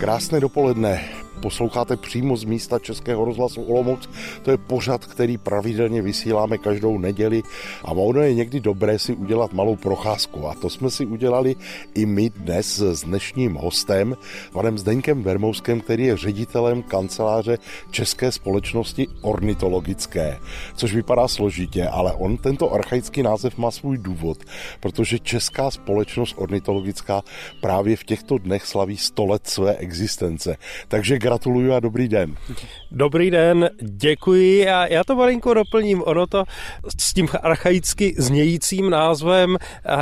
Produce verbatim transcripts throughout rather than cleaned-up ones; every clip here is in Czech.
Krásné dopoledne. Posloucháte přímo z místa Českého rozhlasu Olomouc. To je pořad, který pravidelně vysíláme každou neděli a ono je někdy dobré si udělat malou procházku. A to jsme si udělali i my dnes s dnešním hostem, panem Zdeňkem Vermouskem, který je ředitelem kanceláře České společnosti ornitologické. Což vypadá složitě, ale on tento archaický název má svůj důvod, protože Česká společnost ornitologická právě v těchto dnech slaví sto let své existence. Takže gratuluju a dobrý den. Dobrý den, děkuji a já to malinko doplním. Ono to s tím archaicky znějícím názvem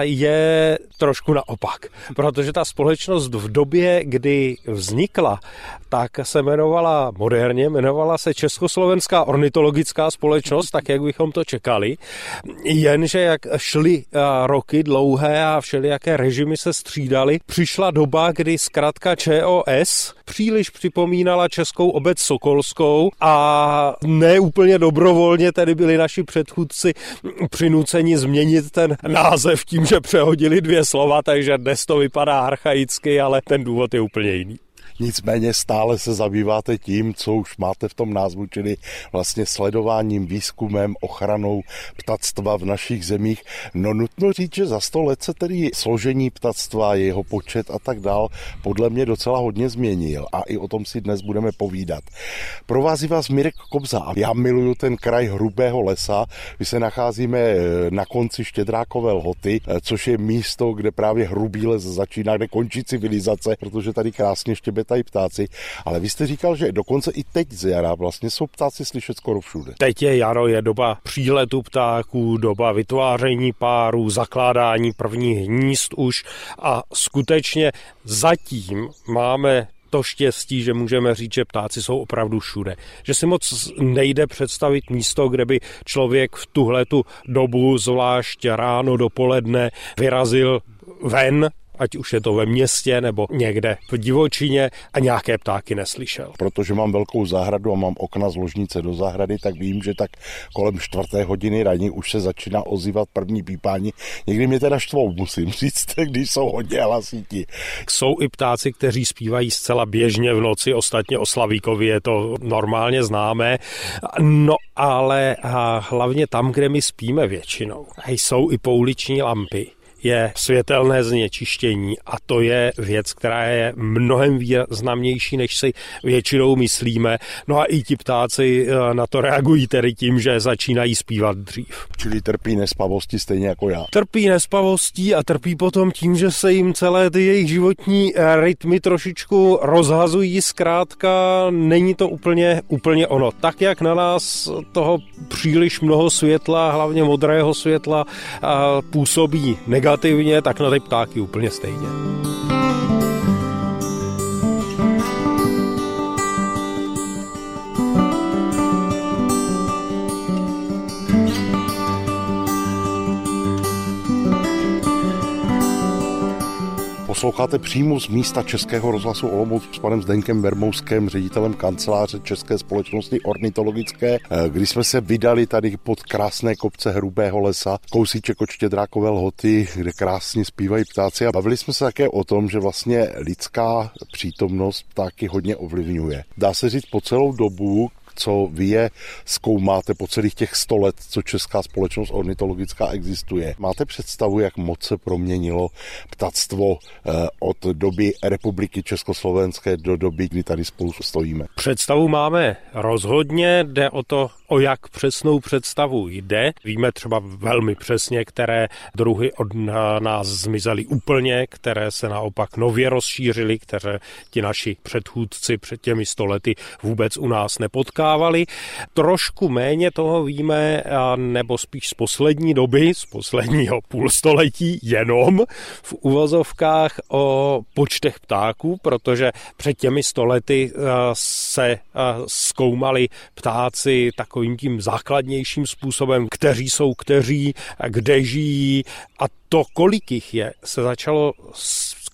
je trošku naopak, protože ta společnost v době, kdy vznikla, tak se jmenovala moderně, jmenovala se Československá ornitologická společnost, tak jak bychom to čekali, jenže jak šly roky dlouhé a všelijaké režimy se střídaly, přišla doba, kdy zkratka Č O S příliš připomínala Českou obec sokolskou a ne úplně dobrovolně tedy byli naši předchůdci přinuceni změnit ten název tím, že přehodili dvě slova, takže dnes to vypadá archaicky, ale ten důvod je úplně jiný. Nicméně stále se zabýváte tím, co už máte v tom názvu, čili vlastně sledováním, výzkumem, ochranou ptactva v našich zemích. No nutno říct, že za sto let se tedy složení ptactva, jeho počet a tak dál podle mě docela hodně změnil a i o tom si dnes budeme povídat. Provází vás Mirek Kobza a já miluju ten kraj Hrubého lesa. My se nacházíme na konci Štědrákové lhoty, což je místo, kde právě Hrubý les začíná, kde končí civilizace, protože tady krásně štěbetají ptáci, ale vy jste říkal, že dokonce i teď z jara vlastně jsou ptáci slyšet skoro všude. Teď je jaro, je doba příletu ptáků, doba vytváření párů, zakládání prvních hnízd už a skutečně zatím máme to štěstí, že můžeme říct, že ptáci jsou opravdu všude. Že si moc nejde představit místo, kde by člověk v tuhletu dobu, zvlášť ráno, dopoledne, vyrazil ven, ať už je to ve městě nebo někde v divočině a nějaké ptáky neslyšel. Protože mám velkou zahradu a mám okna z ložnice do zahrady, tak vím, že tak kolem čtvrté hodiny ranní už se začíná ozývat první pípání. Někdy mě teda štvou, musím říct, když jsou hodně hlasití. Jsou i ptáci, kteří zpívají zcela běžně v noci, ostatně o Slavíkovi je to normálně známé, no ale hlavně tam, kde my spíme většinou. Jsou i pouliční lampy. Je světelné znečištění a to je věc, která je mnohem významnější, než si většinou myslíme. No a i ti ptáci na to reagují tedy tím, že začínají zpívat dřív. Čili trpí nespavostí stejně jako já. Trpí nespavostí a trpí potom tím, že se jim celé ty jejich životní rytmy trošičku rozhazují. Zkrátka není to úplně, úplně ono. Tak, jak na nás toho příliš mnoho světla, hlavně modrého světla, působí negativně, negativně, tak na ty ptáky úplně stejně. Posloucháte přímo z místa Českého rozhlasu Olomouc s panem Zdeňkem Vermouskem, ředitelem kanceláře České společnosti ornitologické, kdy jsme se vydali tady pod krásné kopce Hrubého lesa, kousíček od Štědrákové lhoty, kde krásně zpívají ptáci a bavili jsme se také o tom, že vlastně lidská přítomnost ptáky hodně ovlivňuje. Dá se říct po celou dobu, co vy je zkoumáte po celých těch sto let, co Česká společnost ornitologická existuje. Máte představu, jak moc se proměnilo ptactvo od doby republiky Československé do doby, kdy tady spolu stojíme? Představu máme rozhodně, jde o to, o jak přesnou představu jde. Víme třeba velmi přesně, které druhy od nás zmizely úplně, které se naopak nově rozšířily, které ti naši předchůdci před těmi sto lety vůbec u nás nepotkávali. Trošku méně toho víme, nebo spíš z poslední doby, z posledního půlstoletí jenom v uvozovkách o počtech ptáků, protože před těmi sto lety se zkoumali ptáci takovým tím základnějším způsobem, kteří jsou kteří, kde žijí a to, kolik jich je, se začalo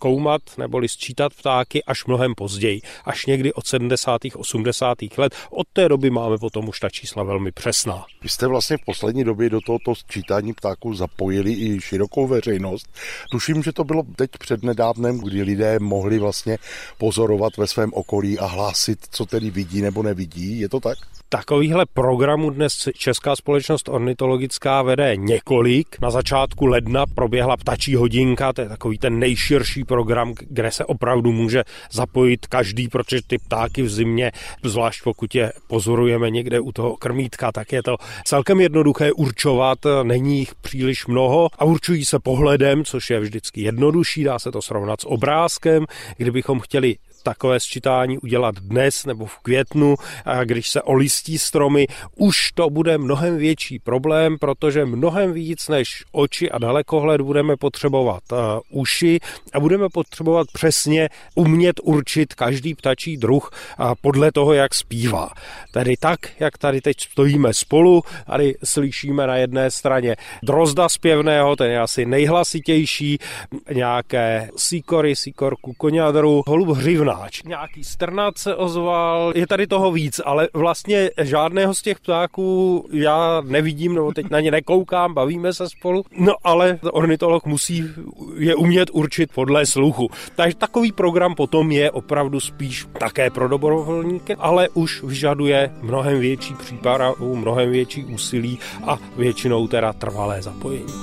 zkoumat neboli sčítat ptáky až mnohem později, až někdy od sedmdesátých osmdesátých let. Od té doby máme potom už ta čísla velmi přesná. Vy jste vlastně v poslední době do tohoto sčítání ptáků zapojili i širokou veřejnost. Tuším, že to bylo teď přednedávnem, kdy lidé mohli vlastně pozorovat ve svém okolí a hlásit, co tedy vidí nebo nevidí. Je to tak? Takovýchhle programů dnes Česká společnost ornitologická vede několik. Na začátku ledna proběhla ptačí hodinka, to je takový ten nejširší program, kde se opravdu může zapojit každý, protože ty ptáky v zimě, zvlášť pokud je pozorujeme někde u toho krmítka, tak je to celkem jednoduché určovat, není jich příliš mnoho a určují se pohledem, což je vždycky jednodušší, dá se to srovnat s obrázkem. Kdybychom chtěli takové sčítání udělat dnes nebo v květnu, když se olistí stromy, už to bude mnohem větší problém, protože mnohem víc než oči a dalekohled budeme potřebovat uh, uši a budeme potřebovat přesně umět určit každý ptačí druh uh, podle toho, jak zpívá. Tedy tak, jak tady teď stojíme spolu, tady slyšíme na jedné straně drozda zpěvného, ten je asi nejhlasitější, nějaké síkory, síkorku koňadru, holub hřivna, nějaký strnát se ozval, je tady toho víc, ale vlastně žádného z těch ptáků já nevidím, nebo teď na ně nekoukám, bavíme se spolu, no ale ornitolog musí je umět určit podle sluchu. Takže takový program potom je opravdu spíš také pro dobrovolníky, ale už vyžaduje mnohem větší přípravu, mnohem větší úsilí a většinou teda trvalé zapojení.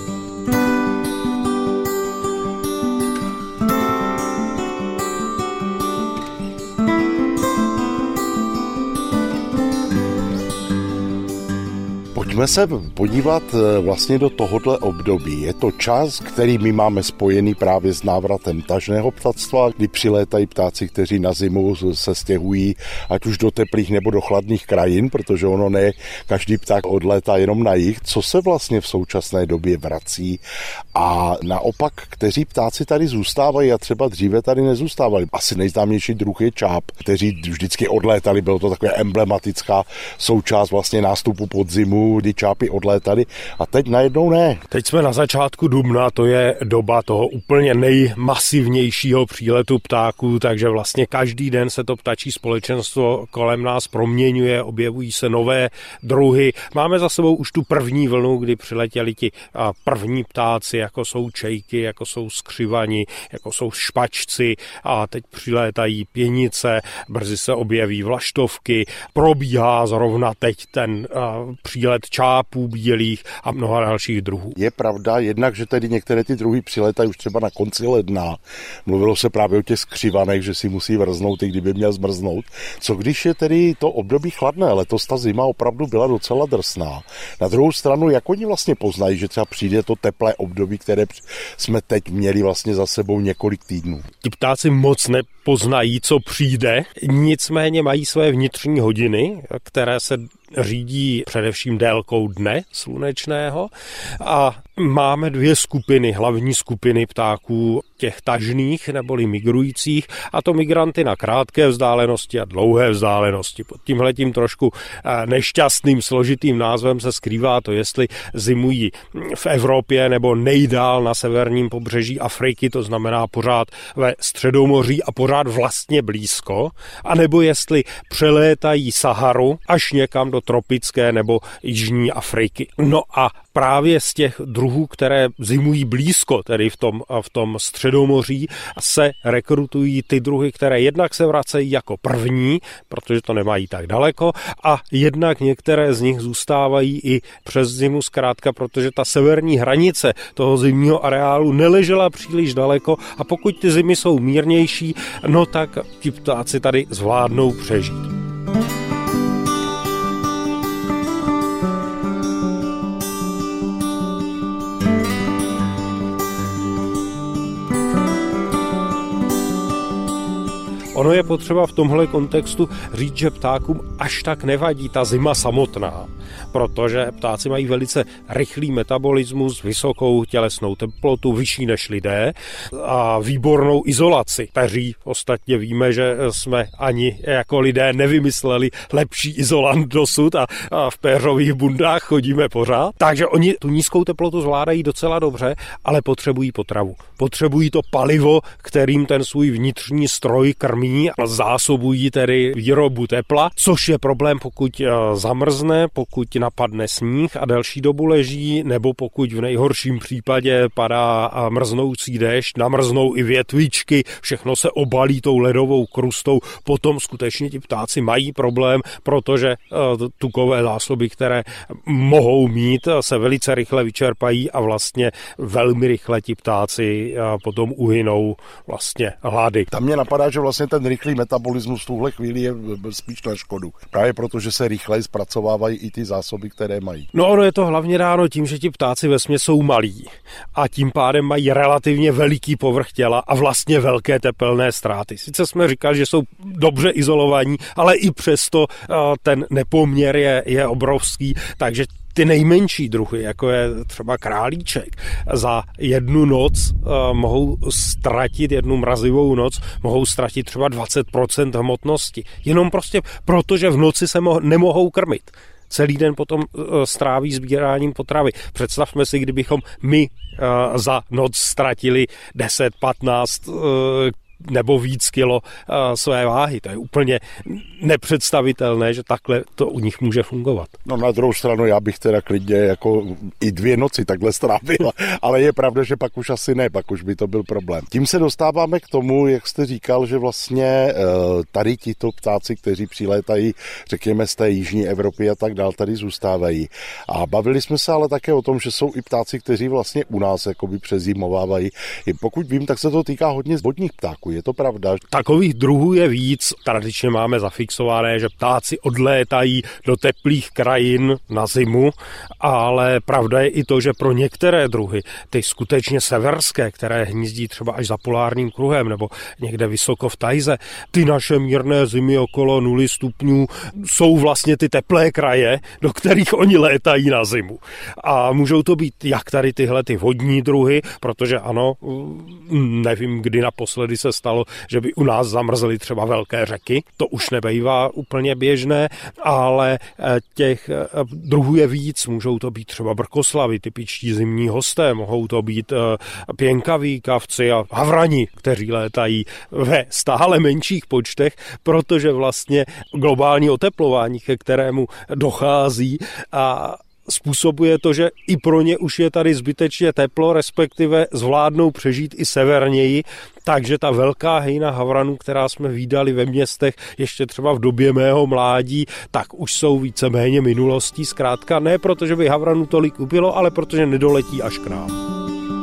Pojďme se podívat vlastně do tohohle období. Je to čas, který my máme spojený právě s návratem tažného ptactva, kdy přilétají ptáci, kteří na zimu se stěhují ať už do teplých nebo do chladných krajin, protože ono ne každý pták odlétá jenom na jih. Co se vlastně v současné době vrací a naopak, kteří ptáci tady zůstávají a třeba dříve tady nezůstávali. Asi nejznámější druh je čáp, kteří vždycky odlétali, bylo to takové emblematická součást vlastně nástupu podzimu, kdy čápy odlétaly a teď najednou ne. Teď jsme na začátku dubna, to je doba toho úplně nejmasivnějšího příletu ptáků, takže vlastně každý den se to ptačí společenstvo kolem nás proměňuje, objevují se nové druhy. Máme za sebou už tu první vlnu, kdy přiletěli ti první ptáci, jako jsou čejky, jako jsou skřivani, jako jsou špačci a teď přilétají pěnice, brzy se objeví vlaštovky, probíhá zrovna teď ten přílet čápů bílých a mnoha dalších druhů. Je pravda jednak, že tedy některé ty druhy přiletají už třeba na konci ledna. Mluvilo se právě o těch skřivanech, že si musí vrznout, i kdyby měl zmrznout. Co když je tedy to období chladné? Letos ta zima opravdu byla docela drsná. Na druhou stranu, jak oni vlastně poznají, že třeba přijde to teplé období, které jsme teď měli vlastně za sebou několik týdnů? Ti ptáci moc nepoznají, co přijde, nicméně mají své vnitřní hodiny, které se řídí především délkou dne slunečného a máme dvě skupiny, hlavní skupiny ptáků, těch tažných neboli migrujících, a to migranty na krátké vzdálenosti a dlouhé vzdálenosti. Pod tímhletím trošku nešťastným složitým názvem se skrývá to, jestli zimují v Evropě nebo nejdál na severním pobřeží Afriky, to znamená pořád ve Středomoří a pořád vlastně blízko, anebo jestli přelétají Saharu až někam do tropické nebo jižní Afriky. No a právě z těch druhů, které zimují blízko, tedy v tom, v tom Středomoří, se rekrutují ty druhy, které jednak se vracejí jako první, protože to nemají tak daleko, a jednak některé z nich zůstávají i přes zimu zkrátka, protože ta severní hranice toho zimního areálu neležela příliš daleko a pokud ty zimy jsou mírnější, no tak ti ptáci tady zvládnou přežít. Ono je potřeba v tomhle kontextu říct, že ptákům až tak nevadí ta zima samotná, protože ptáci mají velice rychlý metabolismus, vysokou tělesnou teplotu, vyšší než lidé a výbornou izolaci. Peří ostatně víme, že jsme ani jako lidé nevymysleli lepší izolant dosud a, a v péřových bundách chodíme pořád. Takže oni tu nízkou teplotu zvládají docela dobře, ale potřebují potravu. Potřebují to palivo, kterým ten svůj vnitřní stroj krmí a zásobují tedy výrobu tepla, což je problém, pokud zamrzne, pokud napadne sníh a delší dobu leží, nebo pokud v nejhorším případě padá mrznoucí déšť, namrznou i větvičky, všechno se obalí tou ledovou krustou, potom skutečně ti ptáci mají problém, protože tukové zásoby, které mohou mít, se velice rychle vyčerpají a vlastně velmi rychle ti ptáci potom uhynou vlastně hlady. Tam mě napadá, že vlastně ten rychlý metabolismus v tuhle chvíli je spíš na škodu. Právě proto, že se rychleji zpracovávají i ty zásoby, které mají. No ono je to hlavně dáno tím, že ti ptáci vesměs jsou malí a tím pádem mají relativně veliký povrch těla a vlastně velké tepelné ztráty. Sice jsme říkali, že jsou dobře izolovaní, ale i přesto ten nepoměr je, je obrovský, takže ty nejmenší druhy, jako je třeba králíček, za jednu noc uh, mohou ztratit, jednu mrazivou noc, mohou ztratit třeba dvacet procent hmotnosti. Jenom prostě proto, že v noci se mo- nemohou krmit. Celý den potom uh, stráví sbíráním potravy. Představme si, kdybychom my uh, za noc ztratili deset patnáct uh, nebo víc kilo uh, své váhy. To je úplně nepředstavitelné, že takhle to u nich může fungovat. No na druhou stranu já bych teda klidně jako i dvě noci takhle strávila, ale je pravda, že pak už asi ne, pak už by to byl problém. Tím se dostáváme k tomu, jak jste říkal, že vlastně uh, tady tito ptáci, kteří přilétají, řekněme z té jižní Evropy a tak dál, tady zůstávají. A bavili jsme se ale také o tom, že jsou i ptáci, kteří vlastně u nás jakoby přezimovávají. I pokud vím, tak se to týká hodně vodních ptáků. Je to pravda? Takových druhů je víc. Tradičně máme zafixované, že ptáci odlétají do teplých krajin na zimu, ale pravda je i to, že pro některé druhy, ty skutečně severské, které hnízdí třeba až za polárním kruhem nebo někde vysoko v tajze, ty naše mírné zimy okolo nuly stupňů jsou vlastně ty teplé kraje, do kterých oni létají na zimu. A můžou to být jak tady tyhle ty vodní druhy, protože ano, nevím, kdy naposledy se stalo, že by u nás zamrzly třeba velké řeky. To už nebejvá úplně běžné, ale těch druhů je víc. Můžou to být třeba brkoslavy, typičtí zimní hosté, mohou to být pěnkaví kavci a havrani, kteří létají ve stále menších počtech, protože vlastně globální oteplování, ke kterému dochází a způsobuje to, že i pro ně už je tady zbytečně teplo, respektive zvládnou přežít i severněji, takže ta velká hejna havranů, která jsme vídali ve městech ještě třeba v době mého mládí, tak už jsou víceméně minulostí, zkrátka ne protože by havranů tolik ubylo, ale protože nedoletí až k nám.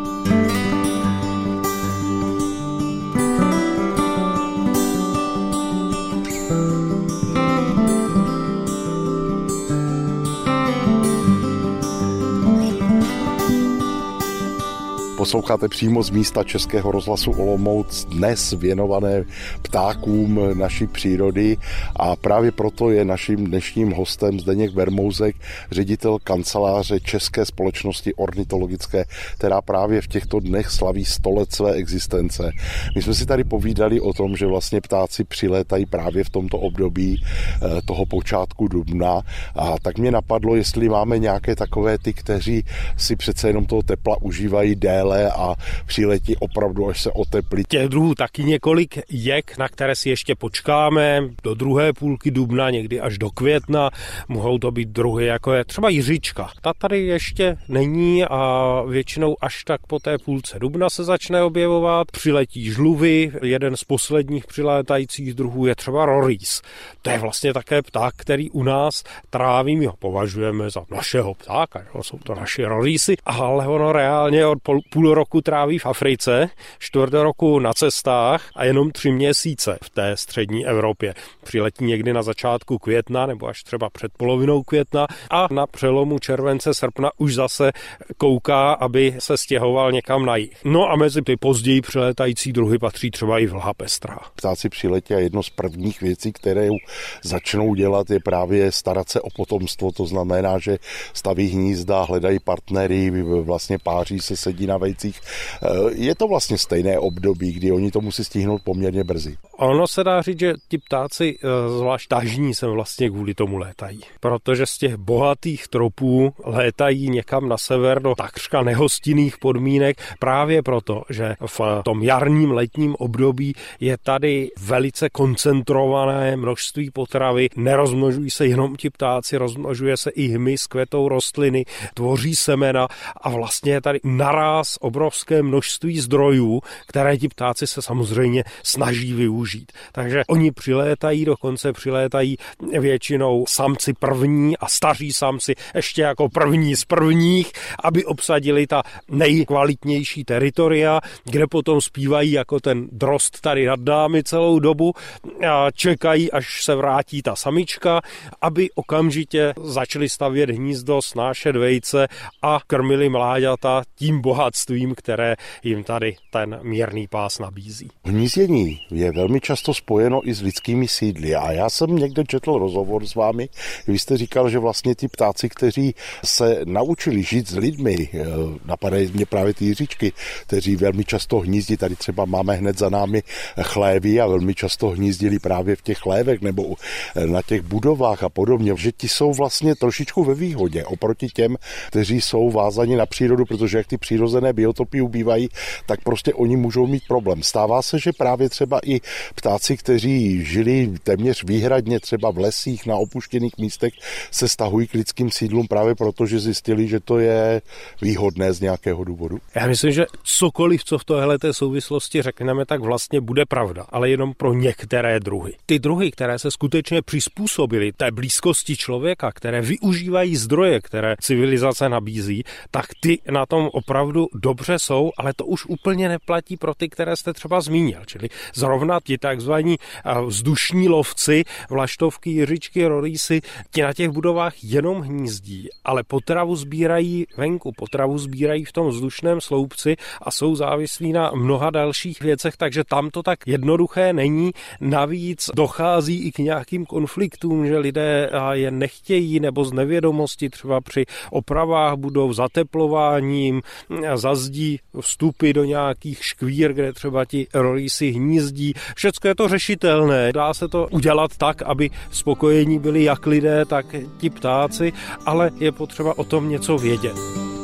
Posloucháte přímo z místa Českého rozhlasu Olomouc, dnes věnované ptákům naší přírody a právě proto je naším dnešním hostem Zdeněk Vermousek, ředitel kanceláře České společnosti ornitologické, která právě v těchto dnech slaví sto let své existence. My jsme si tady povídali o tom, že vlastně ptáci přilétají právě v tomto období toho počátku dubna a tak mě napadlo, jestli máme nějaké takové ty, kteří si přece jenom toho tepla užívají déle a přiletí opravdu, až se oteplí. Těch druhů taky několik jek, na které si ještě počkáme do druhé půlky dubna, někdy až do května. Mohou to být druhy, jako je třeba jiřička. Ta tady ještě není a většinou až tak po té půlce dubna se začne objevovat. Přiletí žluvy, jeden z posledních přilétajících druhů je třeba rorýs. To je vlastně také pták, který u nás tráví, my ho považujeme za našeho ptáka, jo? Jsou to naši rorýsy, ale ono reálně od půl půl roku tráví v Africe, čtvrt roku na cestách a jenom tři měsíce v té střední Evropě. Přiletí někdy na začátku května nebo až třeba před polovinou května a na přelomu července, srpna už zase kouká, aby se stěhoval někam na jih. No a mezi ty později přilétající druhy patří třeba i vlha pestrá. Ptáci přiletí a jedno z prvních věcí, které začnou dělat, je právě starat se o potomstvo. To znamená, že staví hnízda, hledají partnery, vlastně páří se, sedí na vejcích. Je to vlastně stejné období, kdy oni to musí stihnout poměrně brzy. Ono se dá říct, že ti ptáci, zvlášť tažní, se vlastně kvůli tomu létají. Protože z těch bohatých tropů létají někam na sever do takřka nehostinných podmínek právě proto, že v tom jarním letním období je tady velice koncentrované množství potravy. Nerozmnožují se jenom ti ptáci, rozmnožuje se i hmyz, kvetou rostliny, tvoří semena a vlastně je tady naráz obrovské množství zdrojů, které ti ptáci se samozřejmě snaží využít. Takže oni přilétají, dokonce přilétají většinou samci první a staří samci ještě jako první z prvních, aby obsadili ta nejkvalitnější teritoria, kde potom zpívají jako ten drost tady nad námi celou dobu a čekají, až se vrátí ta samička, aby okamžitě začali stavět hnízdo, snášet vejce a krmili mláďata tím bohatstvím, které jim tady ten mírný pás nabízí. Hnízdění je velmi často spojeno i s lidskými sídly a já jsem někde četl rozhovor s vámi. Vy jste říkal, že vlastně ti ptáci, kteří se naučili žít s lidmi, napadají mě právě ty jiříčky, kteří velmi často hnízdí, tady třeba máme hned za námi chlévy a velmi často hnízdili právě v těch chlévech nebo na těch budovách a podobně, že ti jsou vlastně trošičku ve výhodě oproti těm, kteří jsou vázaní na přírodu, protože jak ty přirozené biotopy ubývají, tak prostě oni můžou mít problém. Stává se, že právě třeba i ptáci, kteří žili téměř výhradně třeba v lesích na opuštěných místech, se stahují k lidským sídlům právě proto, že zjistili, že to je výhodné z nějakého důvodu. Já myslím, že cokoliv, co v téhleté souvislosti řekneme, tak vlastně bude pravda, ale jenom pro některé druhy. Ty druhy, které se skutečně přizpůsobily té blízkosti člověka, které využívají zdroje, které civilizace nabízí, tak ty na tom opravdu dobře jsou, ale to už úplně neplatí pro ty, které jste třeba zmínil. Čili zrovna ti takzvaní vzdušní lovci, vlaštovky, jiřičky, rorýsy, ti na těch budovách jenom hnízdí, ale potravu sbírají venku, potravu sbírají v tom vzdušném sloupci a jsou závislí na mnoha dalších věcech, takže tam to tak jednoduché není. Navíc dochází i k nějakým konfliktům, že lidé je nechtějí nebo z nevědomosti třeba při opravách budov, zateplováním, zazdí vstupy do nějakých škvír, kde třeba ti rorýsy hnízdí. Všecko je to řešitelné. Dá se to udělat tak, aby spokojení byli jak lidé, tak ti ptáci, ale je potřeba o tom něco vědět.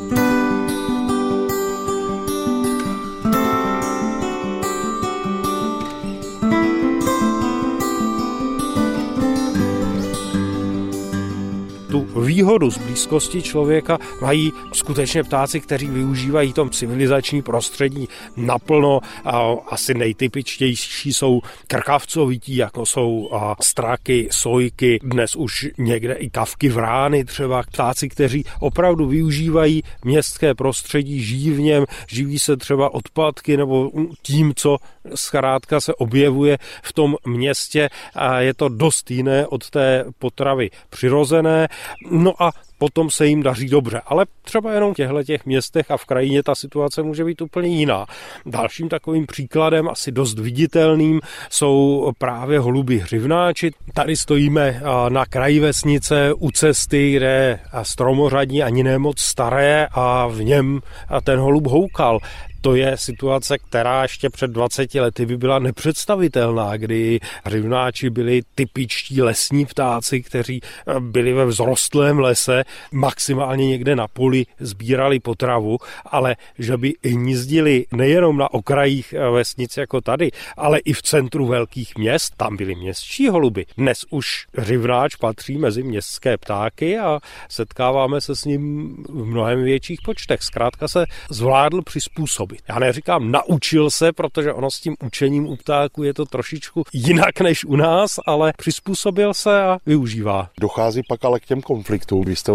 Tu výhodu z blízkosti člověka mají skutečně ptáci, kteří využívají tom civilizační prostředí naplno. A asi nejtypičtější jsou krkavcovití, jako jsou straky, sojky, dnes už někde i kavky, vrány třeba. Ptáci, kteří opravdu využívají městské prostředí, žijí v něm, živí se třeba odpadky nebo tím, co zkrátka se objevuje v tom městě a je to dost jiné od té potravy přirozené. No a potom se jim daří dobře, ale třeba jenom v těchto těch městech a v krajině ta situace může být úplně jiná. Dalším takovým příkladem, asi dost viditelným, jsou právě holubi hřivnáči. Tady stojíme na kraji vesnice u cesty, kde je stromořadí ani ne moc staré a v něm ten holub houkal. To je situace, která ještě před dvaceti lety by byla nepředstavitelná, kdy hřivnáči byli typičtí lesní ptáci, kteří byli ve vzrostlém lese, maximálně někde na poli sbírali potravu, ale že by hnízdili nejenom na okrajích vesnic jako tady, ale i v centru velkých měst, tam byly městští holuby. Dnes už hřivnáč patří mezi městské ptáky a setkáváme se s ním v mnohem větších počtech. Zkrátka se zvládl přizpůsobit. Já neříkám naučil se, protože ono s tím učením u ptáků je to trošičku jinak než u nás, ale přizpůsobil se a využívá. Dochází pak ale k těm konfliktům. Vy jste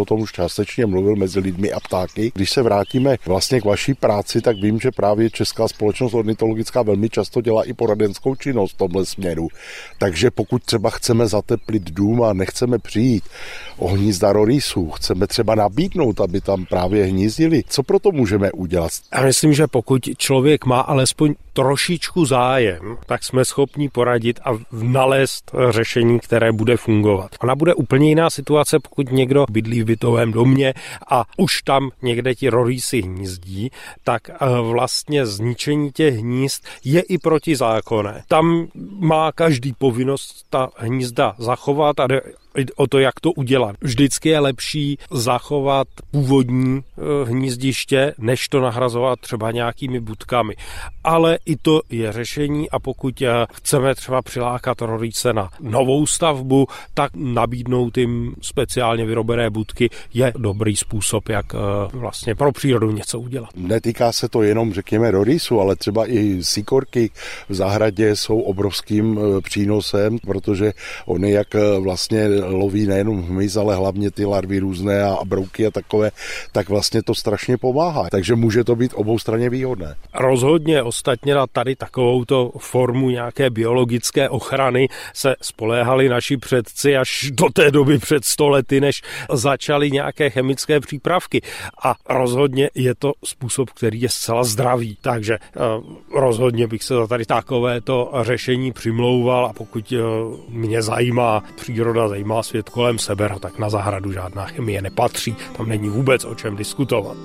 o tom už částečně mluvil mezi lidmi a ptáky. Když se vrátíme vlastně k vaší práci, tak vím, že právě Česká společnost ornitologická velmi často dělá i poradenskou činnost v tomhle směru. Takže pokud třeba chceme zateplit dům a nechceme přijít o hnízda rorýsů, chceme třeba nabídnout, aby tam právě hnízdili, co pro to můžeme udělat? Já myslím, že pokud člověk má alespoň trošičku zájem, tak jsme schopni poradit a nalézt řešení, které bude fungovat. Ona bude úplně jiná situace, pokud někdo bydlí v bytovém domě a už tam někde ti rorýsy hnízdí, tak vlastně zničení těch hnízd je i protizákonné. Tam má každý povinnost ta hnízda zachovat a o to, jak to udělat. Vždycky je lepší zachovat původní hnízdiště, než to nahrazovat třeba nějakými budkami. Ale i to je řešení a pokud chceme třeba přilákat rorýse na novou stavbu, tak nabídnout jim speciálně vyrobené budky je dobrý způsob, jak vlastně pro přírodu něco udělat. Netýká se to jenom, řekněme, rorýsu, ale třeba i síkorky v zahradě jsou obrovským přínosem, protože oni jak vlastně loví nejenom hmyz, ale hlavně ty larvy různé a brouky a takové, tak vlastně to strašně pomáhá. Takže může to být oboustranně výhodné. Rozhodně ostatně na tady takovouto formu nějaké biologické ochrany se spoléhali naši předci až do té doby před sto lety, než začaly nějaké chemické přípravky. A rozhodně je to způsob, který je zcela zdravý. Takže rozhodně bych se za tady takovéto řešení přimlouval a pokud mě zajímá příroda, zajímá svět kolem sebe, tak na zahradu žádná chemie nepatří. Tam není vůbec o čem diskutovat.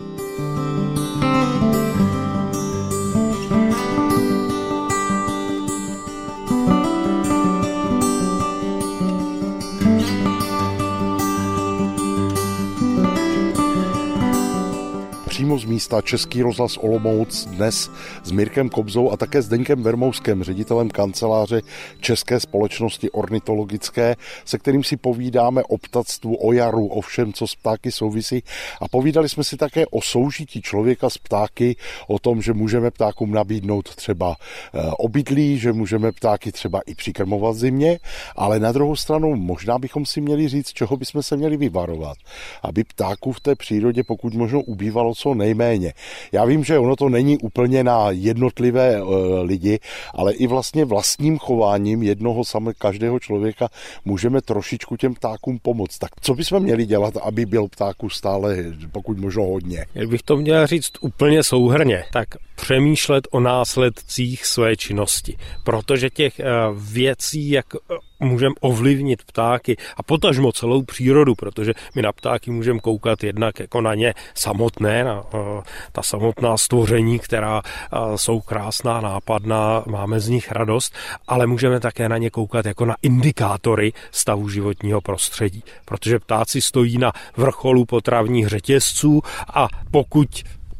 Přímo z místa Český rozhlas Olomouc dnes s Mirkem Kobzou a také s Zdeňkem Vermouskem, ředitelem kanceláře České společnosti ornitologické, se kterým si povídáme o ptactvu, o jaru, o všem, co s ptáky souvisí. A povídali jsme si také o soužití člověka s ptáky, o tom, že můžeme ptákům nabídnout třeba obydlí, že můžeme ptáky třeba i přikrmovat v zimě, ale na druhou stranu možná bychom si měli říct, čeho bychom se měli vyvarovat, aby ptáků v té přírodě pokud možno ubývalo co nejméně. Já vím, že ono to není úplně na jednotlivé e, lidi, ale i vlastně vlastním chováním jednoho samého každého člověka můžeme trošičku těm ptákům pomoct. Tak co bychom měli dělat, aby byl ptáků stále pokud možno hodně? Jak bych to měl říct úplně souhrnně, tak přemýšlet o následcích své činnosti, protože těch e, věcí, jak můžeme ovlivnit ptáky a potažmo celou přírodu, protože my na ptáky můžeme koukat jednak jako na ně samotné, na uh, ta samotná stvoření, která uh, jsou krásná, nápadná, máme z nich radost, ale můžeme také na ně koukat jako na indikátory stavu životního prostředí, protože ptáci stojí na vrcholu potravních řetězců a pokud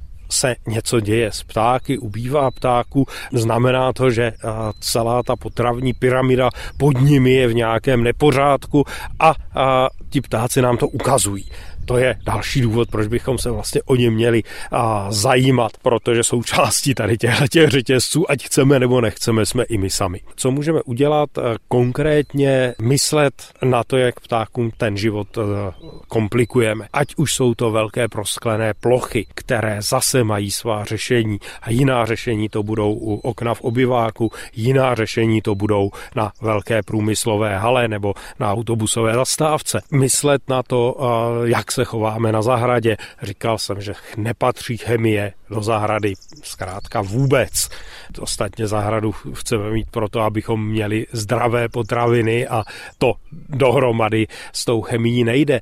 se něco děje s ptáky, ubývá ptáků, znamená to, že celá ta potravní pyramida pod nimi je v nějakém nepořádku a, a ti ptáci nám to ukazují. To je další důvod, proč bychom se vlastně o ně měli a, zajímat, protože součástí tady těch řetězců, ať chceme nebo nechceme, jsme i my sami. Co můžeme udělat? Konkrétně myslet na to, jak ptákům ten život komplikujeme. Ať už jsou to velké prosklené plochy, které zase mají svá řešení a jiná řešení to budou u okna v obyváku, jiná řešení to budou na velké průmyslové hale nebo na autobusové zastávce. Myslet na to, jak se chováme na zahradě. Říkal jsem, že nepatří chemie do zahrady zkrátka vůbec. Ostatně zahradu chceme mít proto, abychom měli zdravé potraviny a to dohromady s tou chemií nejde.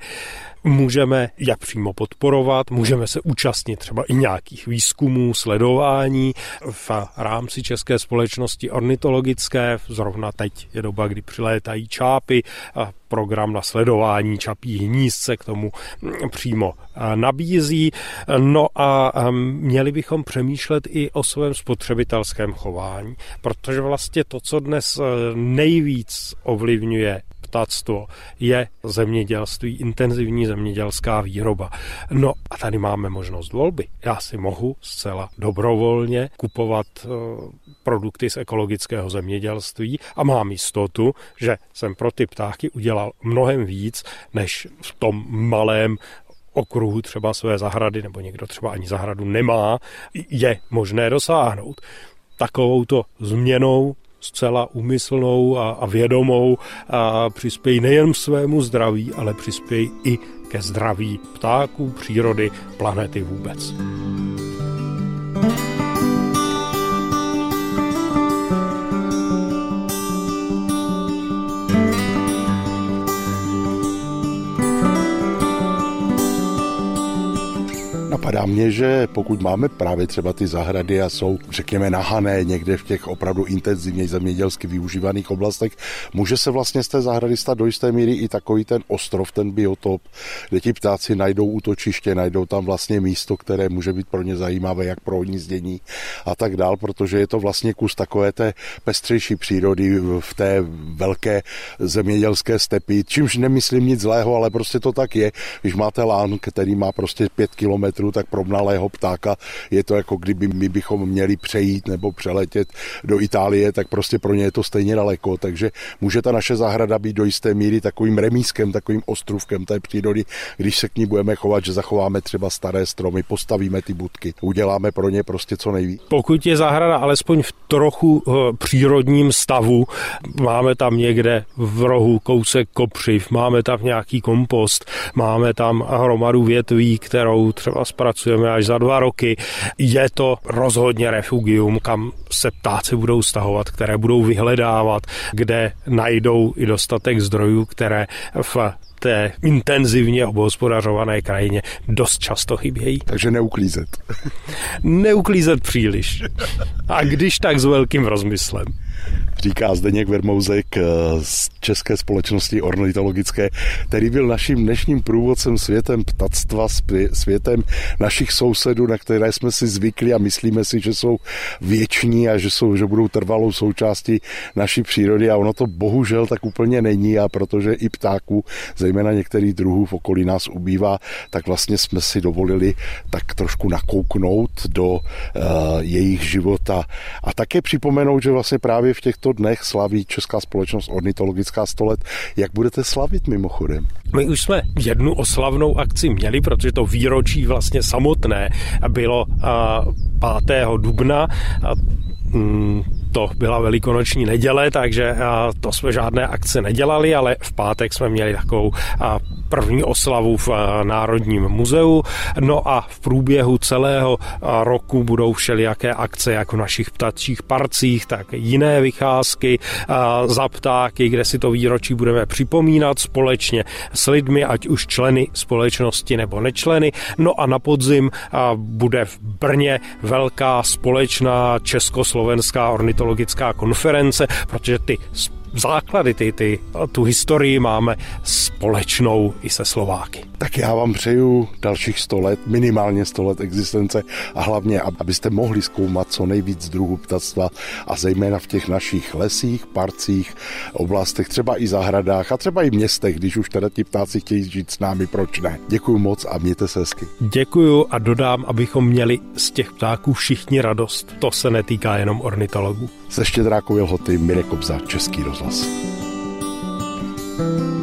Můžeme jak přímo podporovat, můžeme se účastnit třeba i nějakých výzkumů, sledování v rámci České společnosti ornitologické. Zrovna teď je doba, kdy přilétají čápy, a program na sledování čapí hnízd se k tomu přímo nabízí. No a měli bychom přemýšlet i o svém spotřebitelském chování, protože vlastně to, co dnes nejvíc ovlivňuje ptactvo, je zemědělství, intenzivní zemědělská výroba. No a tady máme možnost volby. Já si mohu zcela dobrovolně kupovat uh, produkty z ekologického zemědělství a mám jistotu, že jsem pro ty ptáky udělal mnohem víc, než v tom malém okruhu třeba své zahrady, nebo někdo třeba ani zahradu nemá, je možné dosáhnout. Takovouto změnou zcela úmyslnou a, a vědomou a přispějí nejen svému zdraví, ale přispějí i ke zdraví ptáků, přírody, planety vůbec. Napadá mě, že pokud máme právě třeba ty zahrady a jsou, řekněme, nahané někde v těch opravdu intenzivně zemědělsky využívaných oblastech, může se vlastně z té zahrady stát do jisté míry i takový ten ostrov, ten biotop, kde ti ptáci najdou útočiště, najdou tam vlastně místo, které může být pro ně zajímavé, jak pro hnízdění a tak dál, protože je to vlastně kus takové té pestřejší přírody v té velké zemědělské stepi, čímž nemyslím nic zlého, ale prostě to tak je. Když máte lán, který má prostě pět kilometrů, tak pro mnalého ptáka je to jako kdyby my bychom měli přejít nebo přeletět do Itálie, tak prostě pro ně je to stejně daleko, takže může ta naše zahrada být do jisté míry takovým remískem, takovým ostrůvkem té přírody, když se k ní budeme chovat, že zachováme třeba staré stromy, postavíme ty budky, uděláme pro ně prostě co nejvíc. Pokud je zahrada alespoň v trochu přírodním stavu, máme tam někde v rohu kousek kopřiv, máme tam nějaký kompost, máme tam hromadu větví, kterou třeba zpracujeme až za dva roky. Je to rozhodně refugium, kam se ptáci budou stahovat, které budou vyhledávat, kde najdou i dostatek zdrojů, které v té intenzivně obhospodařované krajině dost často chybějí. Takže neuklízet. Neuklízet příliš. A když tak s velkým rozmyslem. Říká Zdeněk Vermousek z České společnosti ornitologické, který byl naším dnešním průvodcem světem ptactva, světem našich sousedů, na které jsme si zvykli a myslíme si, že jsou věční a že, jsou, že budou trvalou součástí naší přírody a ono to bohužel tak úplně není a protože i ptáků, zejména některých druhů v okolí nás ubývá, tak vlastně jsme si dovolili tak trošku nakouknout do uh, jejich života a také připomenout, že vlastně právě v těchto dnech slaví Česká společnost ornitologická sto let. Jak budete slavit mimochodem? My už jsme jednu oslavnou akci měli, protože to výročí vlastně samotné bylo pátého dubna. To byla velikonoční neděle, takže to jsme žádné akce nedělali, ale v pátek jsme měli takovou první oslavu v Národním muzeu. No a v průběhu celého roku budou všelijaké akce, jak v našich ptačích parcích, tak jiné vycházky za ptáky, kde si to výročí budeme připomínat společně s lidmi, ať už členy společnosti nebo nečleny. No a na podzim bude v Brně velká společná československá ornitologická konference, protože ty základy, ty, ty, tu historii máme společnou i se Slováky. Tak já vám přeju dalších sto let, minimálně sto let existence a hlavně, abyste mohli zkoumat co nejvíc druhů ptactva a zejména v těch našich lesích, parcích, oblastech, třeba i zahradách a třeba i městech, když už teda ti ptáci chtějí žít s námi, proč ne. Děkuju moc a mějte se hezky. Děkuju a dodám, abychom měli z těch ptáků všichni radost. To se netýká jenom ornitologů. Ze Štědrákovy lhoty Mirek Kobza, Český rozhlas.